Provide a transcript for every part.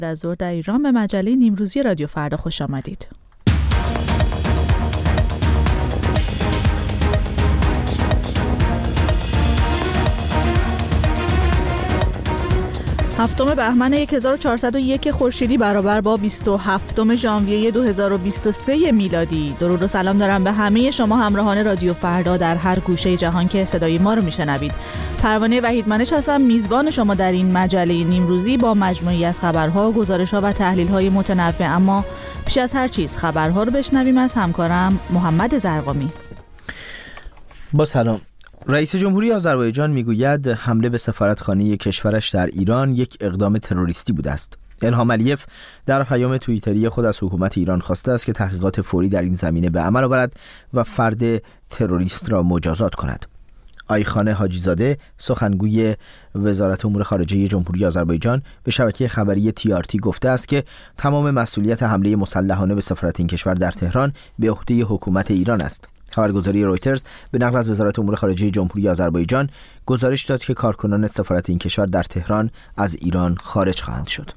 از ظهر در ایران به مجله نیمروزی رادیو فردا خوش آمدید. هفتم بهمن 1401 خورشیدی برابر با 27 ژانویه 2023 میلادی. درود و سلام دارم به همه شما همراهان رادیو فردا در هر گوشه جهان که صدای ما رو میشنوید. پروانه وحیدمنش هستم، میزبان شما در این مجله نیمروزی با مجموعی از خبرها، گزارش‌ها و تحلیل‌های متنوع. اما پیش از هر چیز خبرها رو بشنویم از همکارم محمد زرقامی. با سلام. رئیس جمهوری آذربایجان میگوید حمله به سفارتخانه کشورش در ایران یک اقدام تروریستی بوده است. الهام علیف در پیام توییتری خود از حکومت ایران خواسته است که تحقیقات فوری در این زمینه به عمل آورد و فرد تروریست را مجازات کند. آیخان حاجیزاده سخنگوی وزارت امور خارجه جمهوری آذربایجان به شبکه خبری TRT گفته است که تمام مسئولیت حمله مسلحانه به سفارت این کشور در تهران به عهده حکومت ایران است. خبرگزاری رویترز به نقل از وزارت امور خارجه جمهوری آذربایجان گزارش داد که کارکنان سفارت این کشور در تهران از ایران خارج خواهند شد.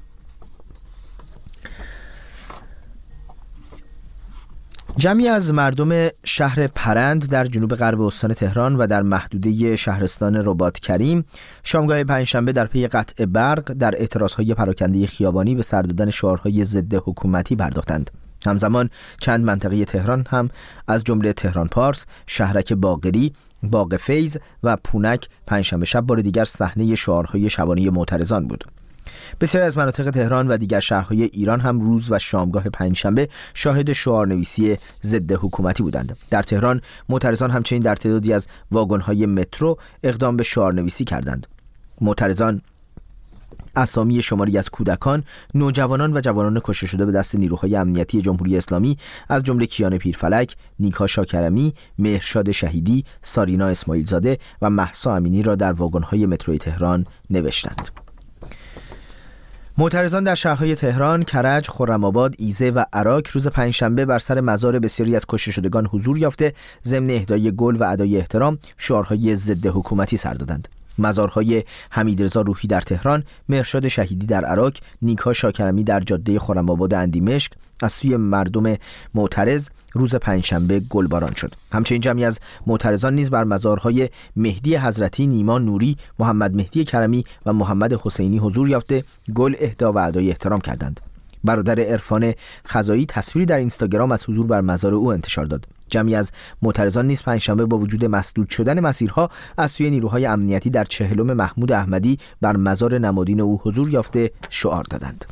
جمعی از مردم شهر پرند در جنوب غرب استان تهران و در محدوده شهرستان رباط کریم شامگاه پنجشنبه در پی قطع برق در اعتراضهای پراکنده خیابانی به سر دادن شعارهای ضد حکومتی پرداختند. همزمان چند منطقه تهران هم از جمله تهران پارس، شهرک باقری، باغ فیض و پونک پنجشنبه شب بار دیگر صحنه شعارهای شبانه معترضان بود. بسیاری از مناطق تهران و دیگر شهرهای ایران هم روز و شامگاه پنجشنبه شاهد شعارنویسی ضد حکومتی بودند. در تهران معترضان همچنین در تعدادی از واگن‌های مترو اقدام به شعارنویسی کردند. معترضان اسامی شماری از کودکان، نوجوانان و جوانان کشته شده به دست نیروهای امنیتی جمهوری اسلامی از جمله کیان پیرفلک، نیکا شاکرمی، مهرشاد شهیدی، سارینا اسماعیل زاده و مهسا امینی را در واگن‌های متروی تهران نوشتند. معترضان در شهرهای تهران، کرج، خرم‌آباد، ایزه و عراق روز پنجشنبه بر سر مزار بسیاری از کشته شدگان حضور یافته ضمن اهدای گل و ادای احترام شعارهای ضد حکومتی سر دادند. مزارهای حمیدرضا روحی در تهران، مهرشاد شهیدی در عراق، نیکا شاکرمی در جاده خرم‌آباد اندیمشک از سوی مردم معترض روز پنجشنبه گلباران شد. همچنین جمعی از معترضان نیز بر مزارهای مهدی حضرتی، نیما نوری، محمد مهدی کرمی و محمد حسینی حضور یافته گل اهدا و ادای احترام کردند. برادر عرفان خزایی تصویری در اینستاگرام از حضور بر مزار او انتشار داد. جمعی از معترضان نیز پنجشنبه با وجود مسدود شدن مسیرها از سوی نیروهای امنیتی در 40 محمود احمدی بر مزار نمادین او حضور یافته شعار دادند.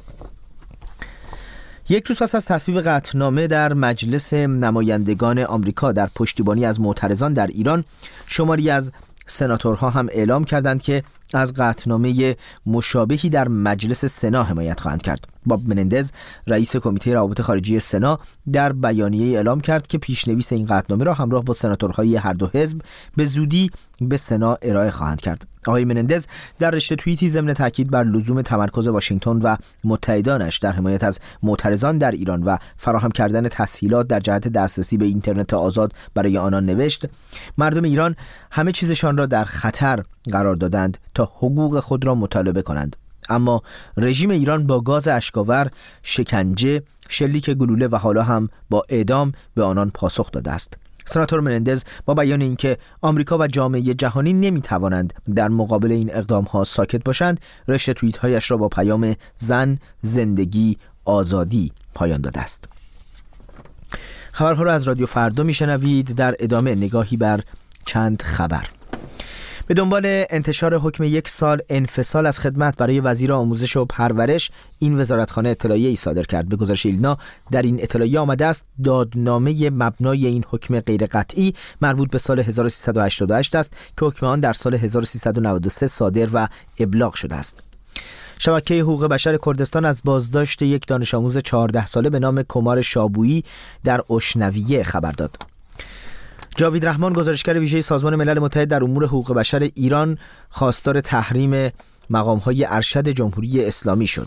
یک روز پس از تصویب قطعنامه در مجلس نمایندگان آمریکا در پشتیبانی از معترضان در ایران، شماری از سناتورها هم اعلام کردند که از قطعنامه مشابهی در مجلس سنا حمایت خواهند کرد. باب منندز رئیس کمیته روابط خارجی سنا در بیانیه اعلام کرد که پیشنویس این قطعنامه را همراه با سناتورهای هر دو حزب به زودی به سنا ارائه خواهند کرد. آقای منندز در رشته توییتی ضمن تاکید بر لزوم تمرکز واشنگتن و متحدانش در حمایت از معترضان در ایران و فراهم کردن تسهیلات در جهت دسترسی به اینترنت آزاد برای آنان نوشت: مردم ایران همه چیزشان را در خطر قرار دادند تا حقوق خود را مطالبه کنند، اما رژیم ایران با گاز اشک‌آور، شکنجه، شلیک گلوله و حالا هم با اعدام به آنان پاسخ داده است. سناتور منندز با بیان اینکه آمریکا و جامعه جهانی نمیتوانند در مقابل این اقدام‌ها ساکت باشند، رشته توییت‌هایش را با پیام زن، زندگی، آزادی پایان داده است. خبرها را از رادیو فردا میشنوید. در ادامه نگاهی بر چند خبر. به دنبال انتشار حکم 1 سال انفصال از خدمت برای وزیر آموزش و پرورش، این وزارتخانه اطلاعیه‌ای صادر کرد. به گزارش ایلنا در این اطلاعیه آمده است دادنامه مبنای این حکم غیر قطعی مربوط به سال 1388 است که حکم آن در سال 1393 صادر و ابلاغ شده است. شبکه حقوق بشر کردستان از بازداشت یک دانش آموز 14 ساله به نام کمار شابویی در اشنویه خبر داد. جاوید رحمان گزارشگر ویژه سازمان ملل متحد در امور حقوق بشر ایران خواستار تحریم مقام‌های ارشد جمهوری اسلامی شد.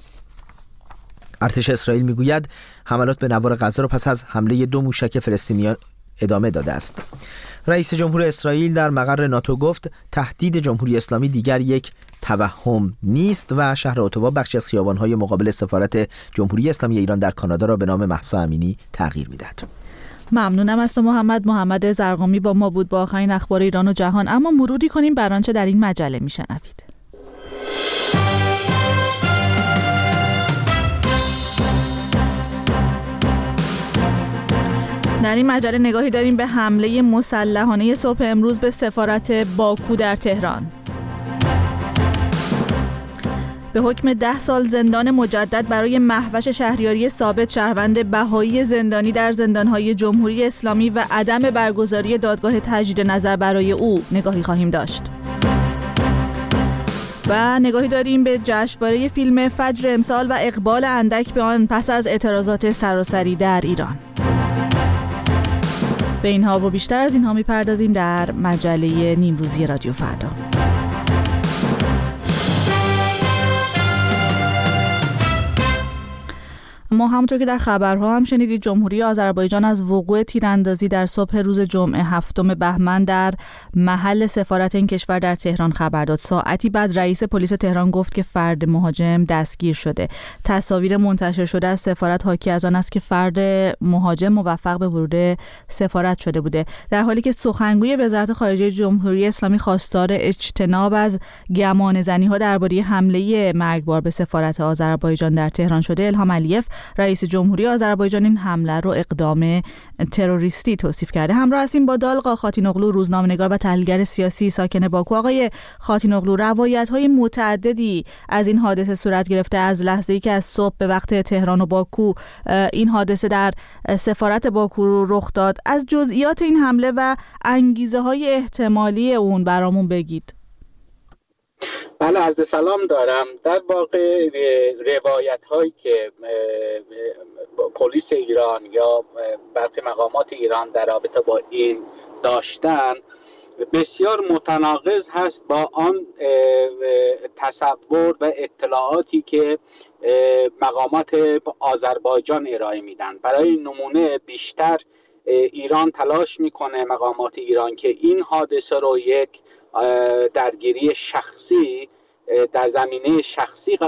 ارتش اسرائیل میگوید حملات به نوار غزه را پس از حمله 2 موشک فلسطینیان ادامه داده است. رئیس جمهور اسرائیل در مقر ناتو گفت تهدید جمهوری اسلامی دیگر یک توهم نیست و شهر اتاوا بخشی از خیابان‌های مقابل سفارت جمهوری اسلامی ایران در کانادا را به نام مهسا امینی تغییر می‌دهد. ممنونم از تو محمد زرقامی با ما بود با آخرین اخبار ایران و جهان. اما مروری کنیم بر آنچه در این مجله میشنوید. در این مجله نگاهی داریم به حمله مسلحانه صبح امروز به سفارت باکو در تهران. به حکم 10 سال زندان مجدد برای مهوش شهریاری ثابت شهروند بهایی زندانی در زندانهای جمهوری اسلامی و عدم برگزاری دادگاه تجدید نظر برای او نگاهی خواهیم داشت. و نگاهی داریم به جشنواره فیلم فجر امسال و اقبال اندک به آن پس از اعتراضات سراسری در ایران. به اینها و بیشتر از اینها میپردازیم در مجله نیمروزی رادیو فردا. ما همونطور که در خبرها هم شنیدید جمهوری آذربایجان از وقوع تیراندازی در صبح روز جمعه 7 بهمن در محل سفارت این کشور در تهران خبر داد. ساعتی بعد رئیس پلیس تهران گفت که فرد مهاجم دستگیر شده. تصاویر منتشر شده از سفارت حاکی از آن است که فرد مهاجم موفق به ورود سفارت شده بوده، در حالی که سخنگوی وزارت خارجه جمهوری اسلامی خواستار اجتناب از گمانه‌زنی‌ها درباره حمله مرگبار به سفارت آذربایجان در تهران شده. الهام علیف رئیس جمهوری آذربایجان این حمله رو اقدام تروریستی توصیف کرده. همراه هستیم با دالقا خاتینوغلو، روزنامه‌نگار و تحلیلگر سیاسی ساکن باکو. آقای خاتینوغلو، روایت‌های متعددی از این حادثه صورت گرفته از لحظه‌ای که از صبح به وقت تهران و باکو این حادثه در سفارت باکو رو رخ داد. از جزئیات این حمله و انگیزه‌های احتمالی اون برامون بگید. بله، عرض سلام دارم. در واقع روایت هایی که پلیس ایران یا برخی مقامات ایران در رابطه با این داشتن بسیار متناقض هست با آن تصور و اطلاعاتی که مقامات آذربایجان ارائه میدن. برای نمونه بیشتر ایران تلاش میکنه، مقامات ایران، که این حادثه رو یک درگیری شخصی در زمینه شخصی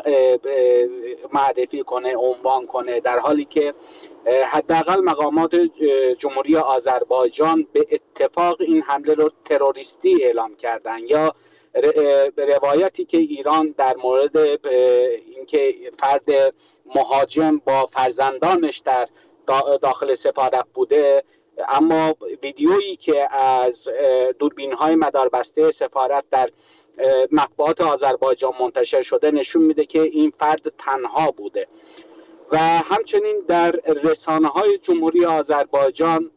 معرفی کنه، عنوان کنه، در حالی که حداقل مقامات جمهوری آذربایجان به اتفاق این حمله رو تروریستی اعلام کردن. یا روایتی که ایران در مورد اینکه فرد مهاجم با فرزندانش در داخل سفارت بوده، اما ویدیویی که از دوربین‌های مداربسته سفارت در مطبوعات آذربایجان منتشر شده نشون میده که این فرد تنها بوده. و همچنین در رسانه‌های جمهوری آذربایجان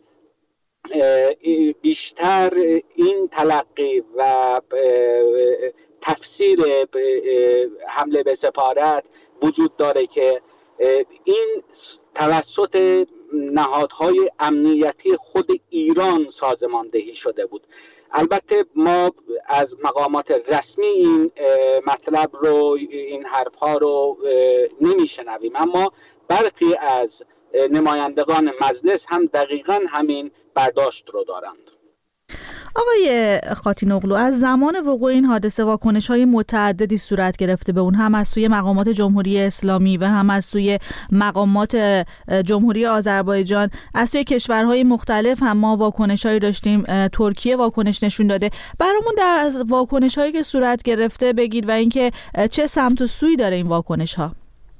بیشتر این تلقی و تفسیر حمله به سفارت وجود داره که این توسط نهادهای امنیتی خود ایران سازماندهی شده بود. البته ما از مقامات رسمی این مطلب رو، این حرفها رو نمیشنویم، اما برخی از نمایندگان مجلس هم دقیقاً همین برداشت رو دارند. آقای خاتینوغلو، از زمان وقوع این حادثه واکنش‌های متعددی صورت گرفته به اون، هم از سوی مقامات جمهوری اسلامی و هم از سوی مقامات جمهوری آذربایجان. از سوی کشورهای مختلف هم ما واکنش‌هایی داشتیم. ترکیه واکنش نشون داده. برامون از واکنش‌هایی که صورت گرفته بگید و اینکه چه سمت و سوی داره این واکنش‌ها.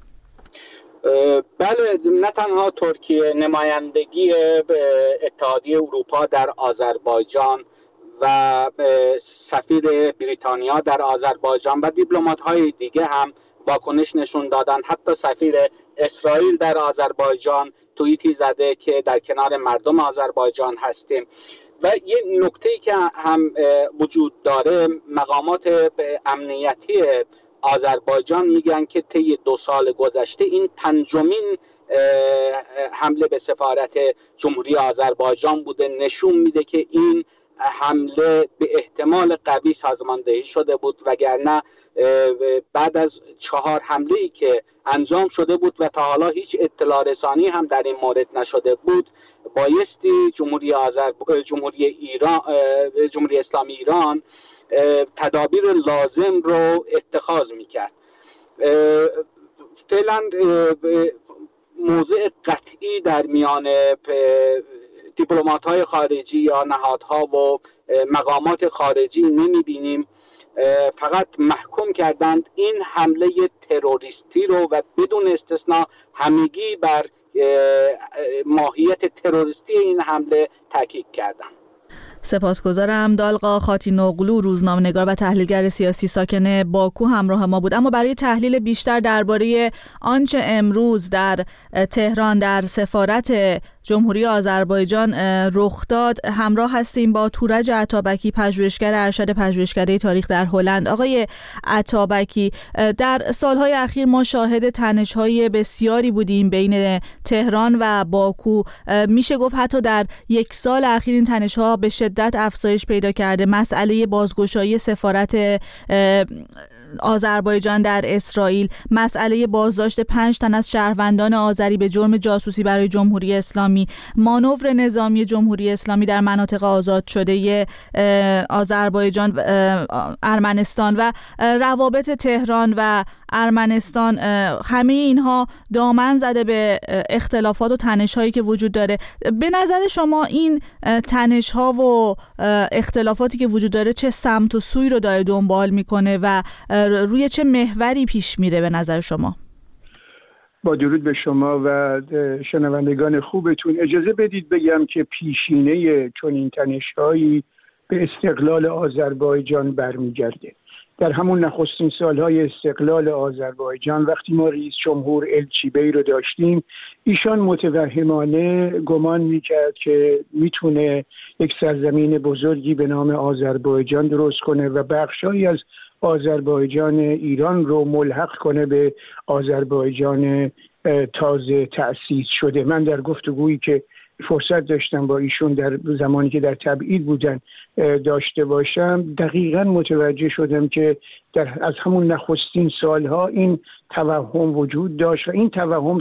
بله، نه تنها ترکیه، نمایندگی اتحادیه اروپا در آذربایجان و سفیر بریتانیا در آذربایجان و دیپلمات‌های دیگه هم واکنش نشون دادن. حتی سفیر اسرائیل در آذربایجان توییتی زده که در کنار مردم آذربایجان هستیم. و یه نکته‌ای که هم وجود داره، مقامات امنیتی آذربایجان میگن که طی 2 سال گذشته این 5مین حمله به سفارت جمهوری آذربایجان بوده. نشون میده که این حمله به احتمال قوی سازماندهی شده بود، وگرنه بعد از 4 حمله‌ای که انجام شده بود و تا حالا هیچ اطلاع رسانی هم در این مورد نشده بود، بایستی جمهوری اسلامی ایران تدابیر لازم رو اتخاذ میکرد. فعلا موضع قطعی در میان دیپلمات‌های خارجی یا نهادها و مقامات خارجی نمی‌بینیم. فقط محکوم کردند این حمله تروریستی رو و بدون استثناء همگی بر ماهیت تروریستی این حمله تاکید کردند. سپاسگزارم. دالقا خاتینوغلو، روزنامه‌نگار و تحلیلگر سیاسی ساکن باکو همراه ما بود. اما برای تحلیل بیشتر درباره آنچه امروز در تهران در سفارت جمهوری آذربایجان رخ داد همراه هستیم با تورج عطابکی، پژوهشگر ارشد پژوهشکده تاریخ در هلند. آقای عطابکی، در سالهای اخیر ما شاهد تنش‌های بسیاری بودیم بین تهران و باکو. میشه گفت حتی در یک سال اخیر این تنش‌ها به شدت افزایش پیدا کرده. مسئله بازگشایی سفارت آذربایجان در اسرائیل، مسئله بازداشت 5 تن از شهروندان آذری به جرم جاسوسی برای جمهوری اسلامی، مانور نظامی جمهوری اسلامی در مناطق آزاد شده آذربایجان، ارمنستان و روابط تهران و ارمنستان، همه اینها دامن زده به اختلافات و تنش‌هایی که وجود داره. به نظر شما این تنش‌ها و اختلافاتی که وجود داره چه سمت و سوی رو داره دنبال میکنه و روی چه محوری پیش میره به نظر شما؟ با درود به شما و شنوندگان خوبتون، اجازه بدید بگم که پیشینه چنین تنش‌هایی به استقلال آذربایجان برمیگرده. در همون نخستین سالهای استقلال آذربایجان وقتی ما رئیس جمهور الچیبی رو داشتیم، ایشان متوهمانه گمان میکرد که میتونه یک سرزمین بزرگی به نام آذربایجان درست کنه و بخشایی از آذربایجان ایران رو ملحق کنه به آذربایجان تازه تأسیس شده. من در گفتگویی که فرصت داشتم با ایشون در زمانی که در تبعید بودن داشته باشم، دقیقاً متوجه شدم که از همون نخستین سالها این توهم وجود داشت و این توهم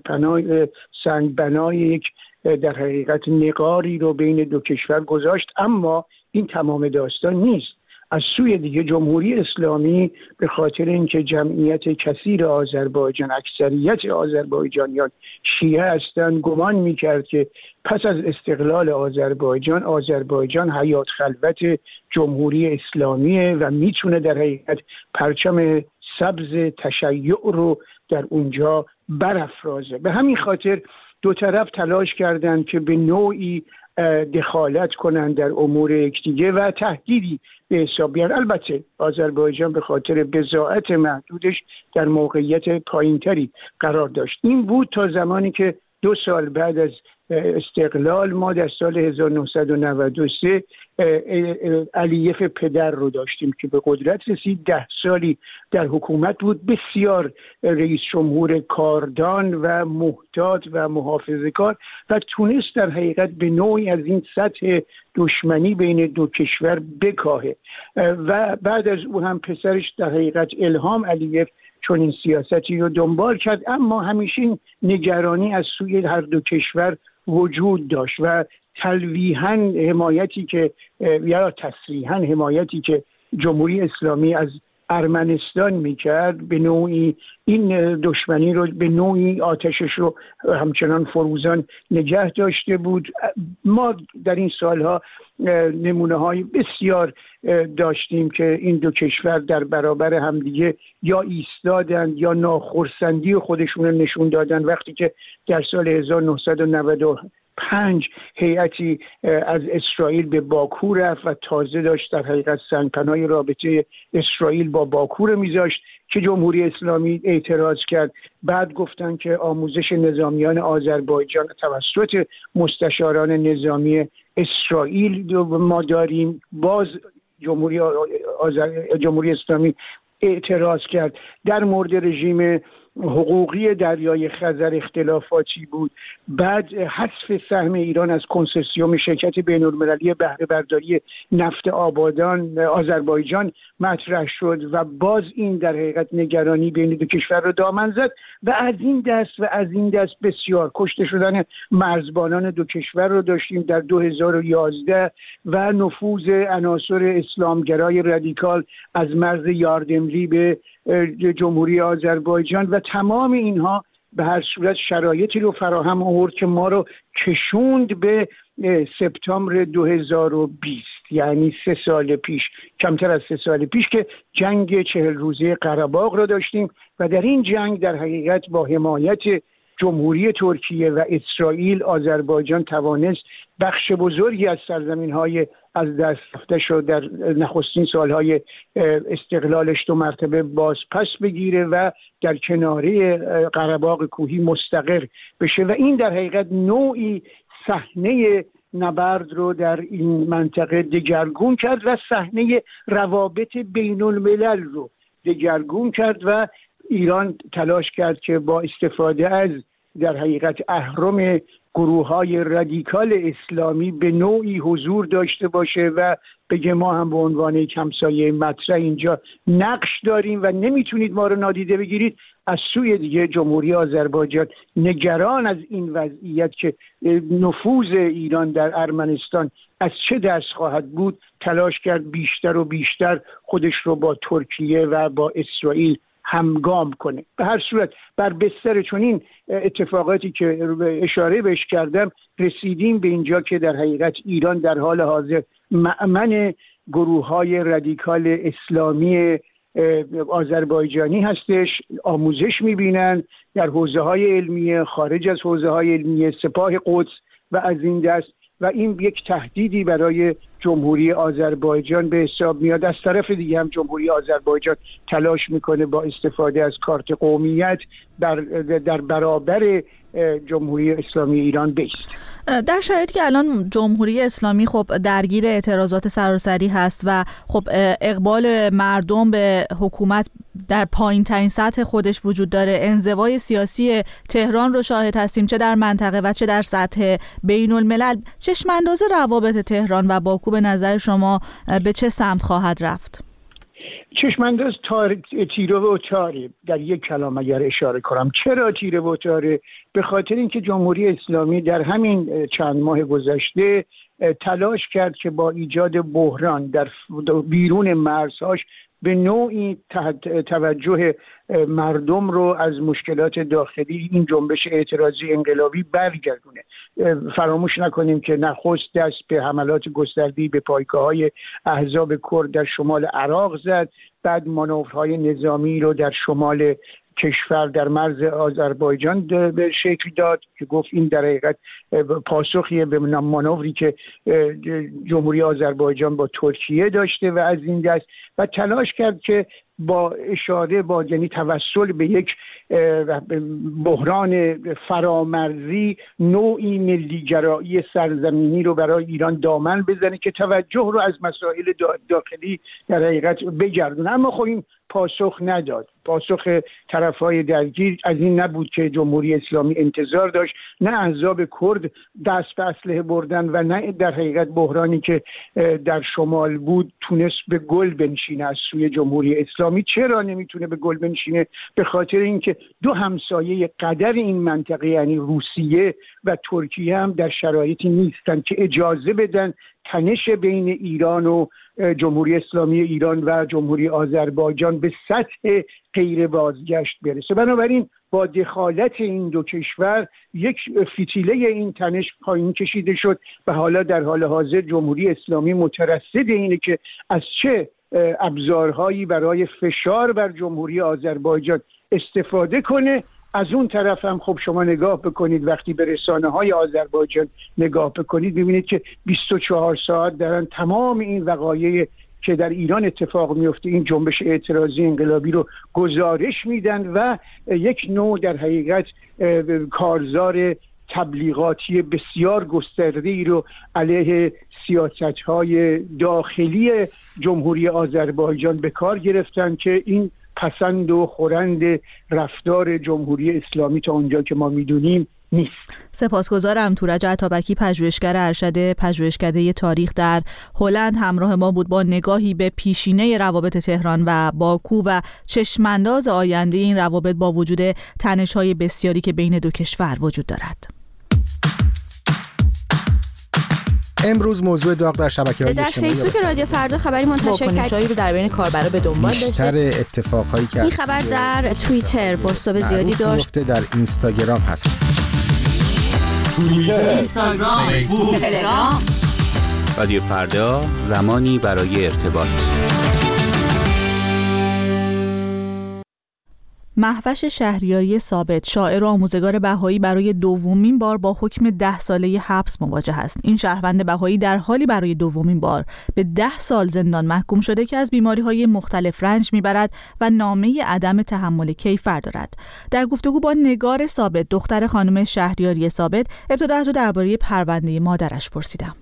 سنگ بنای یک در حقیقت نقاری رو بین دو کشور گذاشت. اما این تمام داستان نیست. از سوی دیگه جمهوری اسلامی به خاطر اینکه جمعیت کثیر آذربایجان، اکثریت آذربایجانیان شیعه هستند، گمان میکرد که پس از استقلال آذربایجان حیات خلوت جمهوری اسلامیه و میتونه در حقیقت پرچم سبز تشیع رو در اونجا برافرازه. به همین خاطر دو طرف تلاش کردند که به نوعی دخالت کنند در امور یکدیگه و تهدیدی به حساب بیارن. البته آذربایجان به خاطر بضاعت محدودش در موقعیت پایینتری قرار داشت. این بود تا زمانی که 2 سال بعد از استقلال ما در سال 1993 علیف پدر رو داشتیم که به قدرت رسید. 10 سالی در حکومت بود، بسیار رئیس جمهور کاردان و محتاط و محافظه‌کار و تونست در حقیقت به نوعی از این سطح دشمنی بین دو کشور بکاهه و بعد از او هم پسرش در حقیقت الهام علیف چون این سیاستی رو دنبال کرد. اما همیشه این نگرانی از سوی هر دو کشور وجود داشت و تلویحاً حمایتی که یا تصریحاً حمایتی که جمهوری اسلامی از ارمنستان میکرد به نوعی این دشمنی رو، به نوعی آتشش رو همچنان فروزان نگه داشته بود. ما در این سالها نمونه های بسیار داشتیم که این دو کشور در برابر همدیگه یا ایستادن یا ناخرسندی خودشون نشون دادن. وقتی که در سال 1995 هیئتی از اسرائیل به باکو رفت و تازه داشت در حقیقت سنگ‌پناه رابطه اسرائیل با باکو رو میذاشت که جمهوری اسلامی اعتراض کرد. بعد گفتن که آموزش نظامیان آذربایجان توسط مستشاران نظامی اسرائیل ما داریم. باز جمهوری اسلامی اعتراض کرد. در مورد رژیم حقوقی دریای خزر اختلافاتی بود، بعد حذف سهم ایران از کنسرسیوم شرکت بین‌المللی بهره برداری نفت آذربایجان مطرح شد و باز این در حقیقت نگرانی بین دو کشور رو دامن زد و از این دست بسیار کشته شدن مرزبانان دو کشور رو داشتیم در 2011 و نفوذ عناصر اسلامگرای رادیکال از مرز یاردملی به جمهوری آذربایجان و تمام اینها به هر صورت شرایطی رو فراهم آورد که ما رو کشوند به سپتامبر 2020، یعنی 3 سال پیش، کمتر از 3 سال پیش که جنگ 40 روزه قره‌باغ رو داشتیم و در این جنگ در حقیقت با حمایت جمهوری ترکیه و اسرائیل آذربایجان توانست بخش بزرگی از سرزمین‌های از دست رفته شد در نخستین سالهای استقلالش 2 مرتبه باز پس بگیره و در کناره قره‌باغ کوهی مستقر بشه و این در حقیقت نوعی صحنه نبرد رو در این منطقه دگرگون کرد و صحنه روابط بین الملل رو دگرگون کرد و ایران تلاش کرد که با استفاده از در حقیقت اهرم گروه‌های رادیکال اسلامی به نوعی حضور داشته باشه و بگه ما هم به عنوان یک همسایه مطرح اینجا نقش داریم و نمیتونید ما رو نادیده بگیرید. از سوی دیگه جمهوری آذربایجان نگران از این وضعیت که نفوذ ایران در ارمنستان از چه دست خواهد بود تلاش کرد بیشتر و بیشتر خودش رو با ترکیه و با اسرائیل همگام کنه. به هر صورت بر بستر چنین اتفاقاتی که اشاره بهش کردم رسیدیم به اینجا که در حقیقت ایران در حال حاضر مأمن گروه‌های رادیکال اسلامی آذربایجانی هستش، آموزش می‌بینن در حوزه‌های علمیه، خارج از حوزه‌های علمیه، سپاه قدس و از این دست و این یک تهدیدی برای جمهوری آذربایجان به حساب میاد. از طرف دیگه هم جمهوری آذربایجان تلاش میکنه با استفاده از کارت قومیت در برابر جمهوری اسلامی ایران بیست. در شرایطی که الان جمهوری اسلامی خب درگیر اعتراضات سراسری هست و خب اقبال مردم به حکومت در پایین ترین سطح خودش وجود داره، انزوای سیاسی تهران رو شاهد هستیم چه در منطقه و چه در سطح بین الملل، چشمانداز روابط تهران و باکو به نظر شما به چه سمت خواهد رفت؟ چشمانداز تیره و تاره. در یک کلام اگر اشاره کنم چرا تیره و تاره؟ به خاطر اینکه جمهوری اسلامی در همین چند ماه گذشته تلاش کرد که با ایجاد بحران در بیرون مرزهاش به نوعی توجه مردم رو از مشکلات داخلی این جنبش اعتراضی انقلابی برگردونه. فراموش نکنیم که نخست دست به حملات گسترده‌ای به پایگاه‌های احزاب کرد در شمال عراق زد، بعد مانورهای نظامی رو در شمال کشور در مرز آذربایجان به شکل داد که گفت این در حقیقت پاسخیه به مانوری که جمهوری آذربایجان با ترکیه داشته و از این دست و تلاش کرد که با اشاره یعنی توسل به یک بحران فرامرزی نوعی ملیگرایی سرزمینی رو برای ایران دامن بزنه که توجه رو از مسائل داخلی در حقیقت بگردونه. اما خب این پاسخ نداد. پاسخ طرفهای درگیر از این نبود که جمهوری اسلامی انتظار داشت، نه احزاب کرد دست به اسلحه بردن و نه در حقیقت بحرانی که در شمال بود تونست به گل بنشینه از سوی جمهوری اسلامی. چرا نمیتونه به گل بنشینه؟ به خاطر اینکه دو همسایه قدر این منطقه یعنی روسیه و ترکیه هم در شرایطی نیستن که اجازه بدن تنش بین ایران و جمهوری اسلامی ایران و جمهوری آذربایجان به سطح غیر بازگشت برسه. بنابراین با دخالت این دو کشور یک فتیله این تنش پایین کشیده شد و حالا در حال حاضر جمهوری اسلامی مترصد اینه که از چه ابزارهایی برای فشار بر جمهوری آذربایجان استفاده کنه. از اون طرف هم خب شما نگاه بکنید، وقتی به رسانه‌های آذربایجان نگاه بکنید ببینید که 24 ساعت دارن تمام این وقایع که در ایران اتفاق میفته، این جنبش اعتراضی انقلابی رو گزارش میدن و یک نوع در حقیقت کارزار تبلیغاتی بسیار گسترده‌ای رو علیه سیاست‌های داخلی جمهوری آذربایجان به کار گرفتن که این پسند و خورند رفتار جمهوری اسلامی تا اونجا که ما میدونیم نیست. سپاسگزارم. تورج عطابکی، پژوهشگر ارشد پژوهشکده تاریخ در هلند، همراه ما بود با نگاهی به پیشینه روابط تهران و باکو و چشمانداز آینده این روابط با وجود تنش‌های بسیاری که بین دو کشور وجود دارد. امروز موضوع داغ در شبکه‌های اجتماعی در فیسبوک رادیو فردا خبری منتشر کنش‌هایی رو در بین کاربرا به دنبال داشته. بیشتر اتفاقایی که این خبر در توییتر بازتاب زیادی داشت. در اینستاگرام هست. توییتر، اینستاگرام، فیسبوک، تلگرام. رادیو فردا، زمانی برای ارتباط. مهوش شهریاری ثابت، شاعر و آموزگار بهایی، برای دومین بار با حکم 10 ساله حبس مواجه است. این شهروند بهایی در حالی برای دومین بار به 10 سال زندان محکوم شده که از بیماری‌های مختلف رنج می‌برد و نامه عدم تحمل کیفر دارد. در گفتگو با نگار ثابت، دختر خانم شهریاری ثابت، ابتدا از او درباره پرونده مادرش پرسیدم.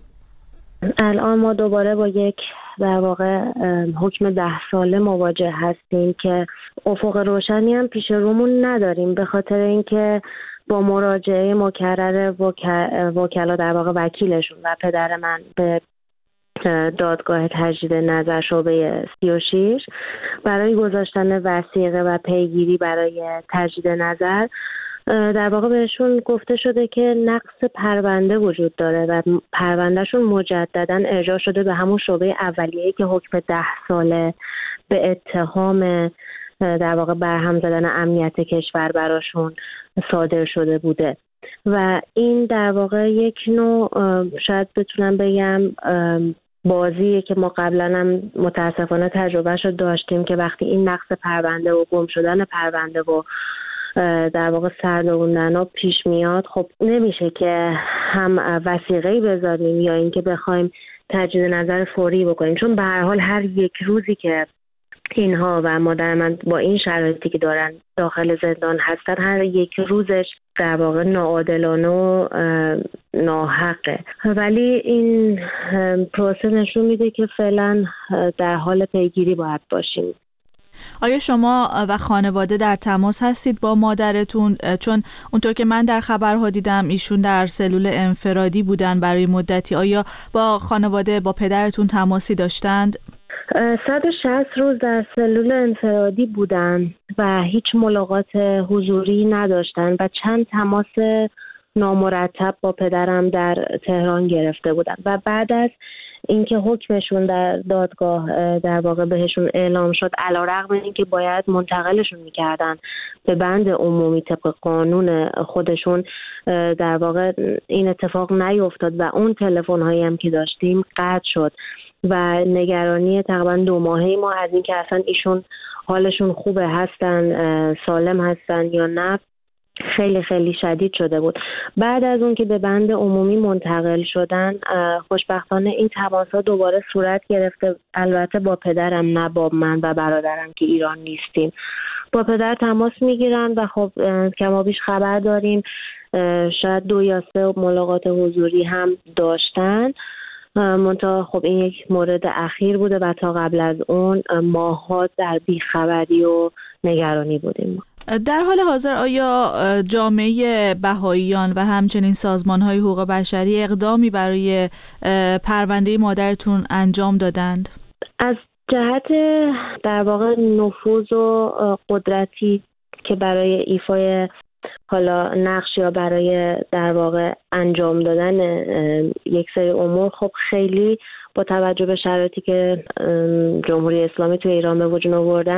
الان ما دوباره با یک در واقع حکم 10 ساله مواجه هستیم که افق روشنی هم پیش رومون نداریم، به خاطر اینکه با مراجعه مکرر وکلا در واقع وکیلشون و پدر من به دادگاه تجدید نظر شعبه 36 برای گذاشتن وثیقه و پیگیری برای تجدید نظر در واقع بهشون گفته شده که نقص پرونده وجود داره و پروندهشون مجددا ارجاع شده به همون شعبه اولیه‌ای که حکم 10 ساله به اتهام در واقع برهم زدن امنیت کشور براشون صادر شده بوده و این در واقع یک نوع شاید بتونم بگم بازیه که ما قبلا هم متاسفانه تجربهش رو داشتیم که وقتی این نقص پرونده و گم شدن پرونده و در واقع سردوندن پیش میاد، خب نمیشه که هم وثیقه‌ای بذاریم یا اینکه بخوایم تجدید نظر فوری بکنیم، چون به هر حال هر یک روزی که اینها و مادر من با این شرایطی که دارن داخل زندان هستن، هر یک روزش در واقع ناعادلانه و ناحقه. ولی این پروسه نشون میده که فعلا در حال پیگیری باید باشیم. آیا شما و خانواده در تماس هستید با مادرتون؟ چون اونطور که من در خبرها دیدم ایشون در سلول انفرادی بودن برای مدتی. آیا با خانواده، با پدرتون تماسی داشتند؟ 160 روز در سلول انفرادی بودن و هیچ ملاقات حضوری نداشتن و چند تماس نامرتب با پدرم در تهران گرفته بودن و بعد از اینکه حکمشون در دادگاه در واقع بهشون اعلام شد، علیرغم اینکه باید منتقلشون میکردن به بند عمومی طبق قانون خودشون، در واقع این اتفاق نیفتاد و اون تلفن هایی هم که داشتیم قطع شد و نگرانی تقریبا 2 ماهه ما از اینکه اصلا ایشون حالشون خوبه، هستن، سالم هستن یا نه خیلی خیلی شدید شده بود. بعد از اون که به بند عمومی منتقل شدن، خوشبختانه این تماس‌ها دوباره صورت گرفته، البته با پدرم، نه با من و برادرم که ایران نیستیم. با پدر تماس میگیرن و خب کمابیش خبر داریم شاید 2 یا 3 ملاقات حضوری هم داشتن، منتها خب این یک مورد اخیر بوده و تا قبل از اون ماه‌ها در بیخبری و نگرانی بودیم. در حال حاضر آیا جامعه بهائیان و همچنین سازمان‌های حقوق بشری اقدامی برای پرونده مادرتون انجام دادند؟ از جهت در واقع نفوذ و قدرتی که برای ایفای حالا نقش یا برای در واقع انجام دادن یک سری امور، خب خیلی با توجه به شرایطی که جمهوری اسلامی تو ایران به وجود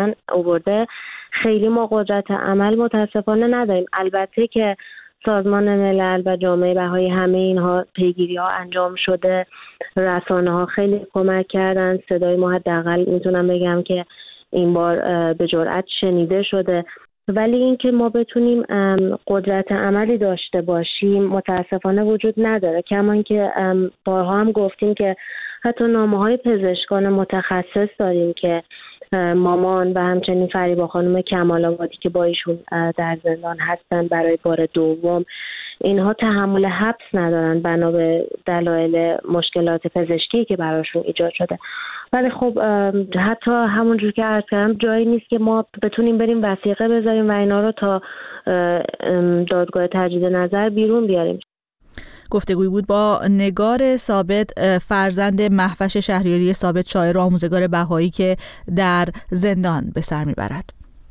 آورده خیلی ما قدرت عمل متاسفانه نداریم. البته که سازمان ملل و جامعه بهایی همه اینها پیگیری ها انجام شده، رسانه ها خیلی کمک کردن، صدای ما حداقل میتونم بگم که این بار به جرئت شنیده شده، ولی اینکه ما بتونیم قدرت عملی داشته باشیم متاسفانه وجود نداره. کما اینکه بارها هم گفتیم که حتی نامه‌های پزشکان متخصص داریم که مامان و همچنین فریبا خانم کمال آبادی که با ایشون در زندان هستن برای بار دوم اینها تحمل حبس ندارن بنا به دلایل مشکلات پزشکی که براشون ایجاد شده. ولی خب حتی همونجور که عرض کردم جایی نیست که ما بتونیم بریم وثیقه بذاریم و اینا رو تا دادگاه تجدید نظر بیرون بیاریم. گفتگوی بود با نگار ثابت، فرزند مهوش شهریاری ثابت، شاعر و آموزگار بهایی که در زندان به سر میبرد.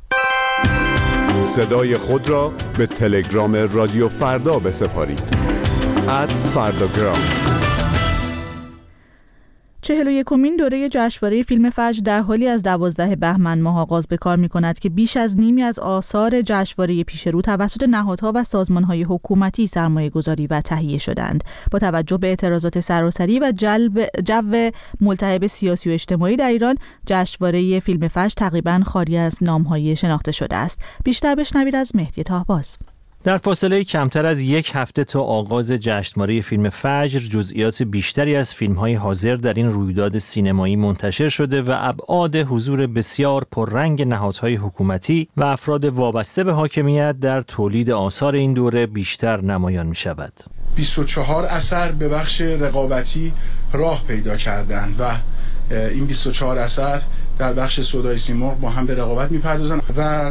صدای خود را به تلگرام رادیو فردا بسپارید. @فرداگرام. 41مین دوره جشنواره فیلم فجر در حالی از 12 بهمن ماه آغاز به کار می‌کند که بیش از نیمی از آثار جشنواره پیش رو توسط نهادها و سازمان‌های حکومتی سرمایه‌گذاری و تهیه شدند. با توجه به اعتراضات سراسری و جو ملتهب سیاسی و اجتماعی در ایران، جشنواره فیلم فجر تقریباً خالی از نام‌های شناخته شده است. بیشتر بشنوید از مهدی طهباز. در فاصله کمتر از یک هفته تا آغاز جشنواره فیلم فجر، جزئیات بیشتری از فیلم‌های حاضر در این رویداد سینمایی منتشر شده و ابعاد حضور بسیار پررنگ نهادهای حکومتی و افراد وابسته به حاکمیت در تولید آثار این دوره بیشتر نمایان می‌شود. 24 اثر به بخش رقابتی راه پیدا کردند و این 24 اثر در بخش سودای سیمرغ با هم به رقابت می‌پردازند و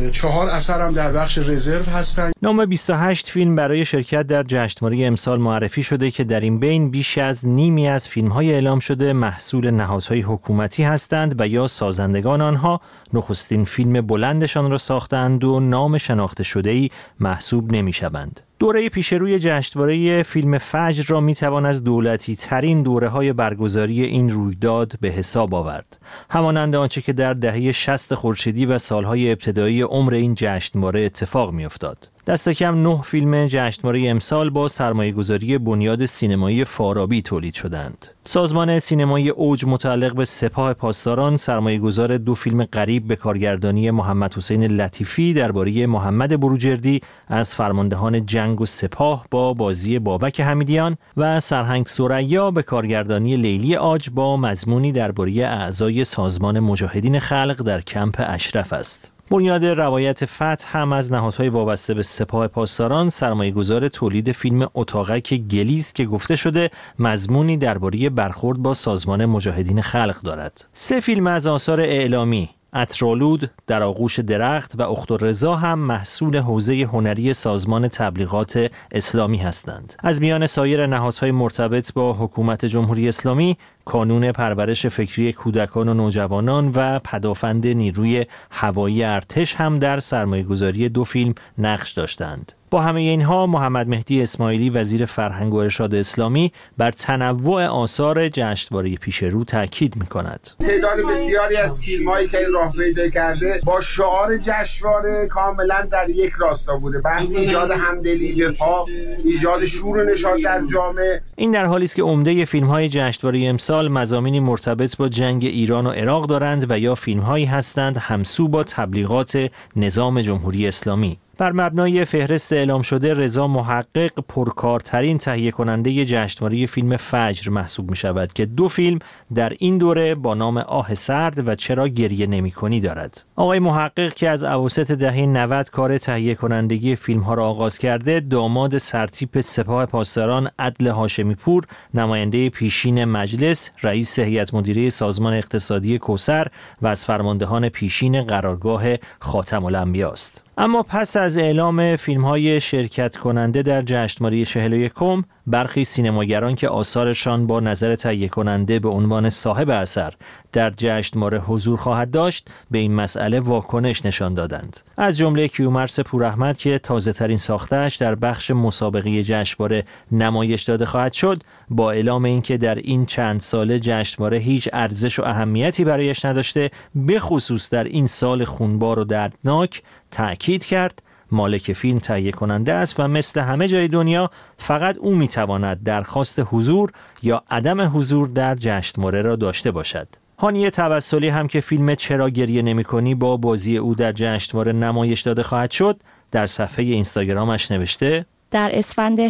4 اثر هم در بخش رزرو هستند. نام 28 فیلم برای شرکت در جشنواره امسال معرفی شده که در این بین بیش از نیمی از فیلم‌های اعلام شده محصول نهادهای حکومتی هستند و یا سازندگان آنها نخستین فیلم بلندشان را ساختند و نام شناخته شده‌ای محسوب نمی‌شوند. دوره پیشروی جشنواره فیلم فجر را میتوان از دولتی ترین دوره‌های برگزاری این رویداد به حساب آورد. همانند آنچه که در دهه 60 خورشیدی و سالهای ابتدایی عمر این جشنواره اتفاق میافتاد. دست کم 9 فیلم جشنواره امسال با سرمایه‌گذاری بنیاد سینمایی فارابی تولید شدند. سازمان سینمایی اوج متعلق به سپاه پاسداران سرمایه‌گذار 2 فیلم غریب به کارگردانی محمد حسین لطیفی درباره محمد بروجردی از فرماندهان جنگ و سپاه با بازی بابک حمیدیان و سرهنگ ثریا به کارگردانی لیلی عاج با مضمونی درباره اعضای سازمان مجاهدین خلق در کمپ اشرف است. بنیاد روایت فتح هم از نهادهای وابسته به سپاه پاسداران سرمایه‌گذار تولید فیلم اتاقک گلیست که گفته شده مضمونی درباره برخورد با سازمان مجاهدین خلق دارد. 3 فیلم از آثار اعلامی عطرآلود، در آغوش درخت و اختررضا هم محصول حوزه هنری سازمان تبلیغات اسلامی هستند. از میان سایر نهادهای مرتبط با حکومت جمهوری اسلامی، کانون پرورش فکری کودکان و نوجوانان و پدافند نیروی هوایی ارتش هم در سرمایه‌گذاری 2 فیلم نقش داشتند. با همه اینها محمد مهدی اسماعیلی وزیر فرهنگ و ارشاد اسلامی بر تنوع آثار جشنواره پیشرو تاکید می‌کند. تعداد بسیاری از فیلم‌هایی که راه پیدا کرده با شعار جشنواره کاملا در یک راستا بوده. بحث ایجاد همدلی، وفا، ایجاد شور و نشاط در جامعه. این در حالی است که عمده فیلم‌های جشنواره امسال مضامینی مرتبط با جنگ ایران و عراق دارند و یا فیلم‌هایی هستند همسو با تبلیغات نظام جمهوری اسلامی. بر مبنای فهرست اعلام شده، رضا محقق پرکارترین تهیه کننده جشنواره فیلم فجر محسوب می شود که 2 فیلم در این دوره با نام آه سرد و چرا گریه نمی‌کنی دارد. آقای محقق که از اواسط دهه 90 کار تهیه کنندگی فیلم ها را آغاز کرده، داماد سرتیپ سپاه پاسداران عدل هاشمی پور، نماینده پیشین مجلس، رئیس هیئت مدیره سازمان اقتصادی کوثر و از فرماندهان پیشین قرارگاه خاتم الانبیا است. اما پس از اعلام فیلم‌های شرکت کننده در جشنواره 41، برخی سینماگران که آثارشان با نظر تهیه کننده به عنوان صاحب اثر در جشنواره حضور خواهد داشت، به این مسئله واکنش نشان دادند. از جمله کیومرث پوراحمد که تازه‌ترین ساخته‌اش در بخش مسابقه جشنواره نمایش داده خواهد شد، با اعلام اینکه در این چند ساله جشنواره هیچ ارزش و اهمیتی برایش نداشته، به خصوص در این سال خونبار و دردناک، تأکید کرد مالک فیلم تهیه کننده است و مثل همه جای دنیا فقط او میتواند درخواست حضور یا عدم حضور در جشنواره را داشته باشد. هانی توسلی هم که فیلم چرا گریه نمی‌کنی با بازی او در جشنواره نمایش داده خواهد شد، در صفحه اینستاگرامش نوشته: در اسفند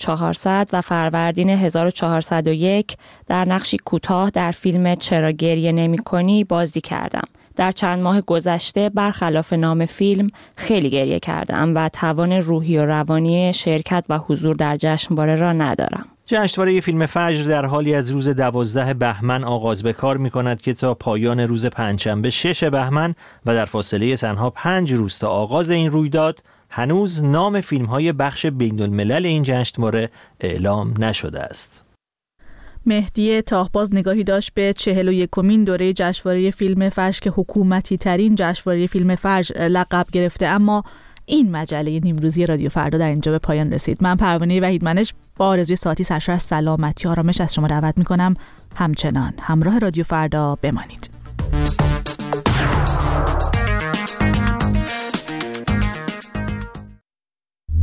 1400 و فروردین 1401 در نقشی کوتاه در فیلم چرا گریه نمی‌کنی بازی کردم. در چند ماه گذشته برخلاف نام فیلم خیلی گریه کردم و توان روحی و روانی شرکت و حضور در جشنواره را ندارم. جشنواره فیلم فجر در حالی از روز 12 بهمن آغاز به کار می‌کند که تا پایان روز پنجشنبه 6 بهمن و در فاصله تنها 5 روز تا آغاز این رویداد هنوز نام فیلم‌های بخش بین‌الملل این جشنواره اعلام نشده است. مهدی تاهباز نگاهی داشت به 41مین دوره جشنواره فیلم فجر که حکومتی ترین جشنواره فیلم فجر لقب گرفته. اما این مجله نیمروزی رادیو فردا در اینجا به پایان رسید. من پروانه وحیدمنش با آرزوی ساعتی سرشار از سلامتی و آرامش از شما دعوت می‌کنم همچنان همراه رادیو فردا بمانید.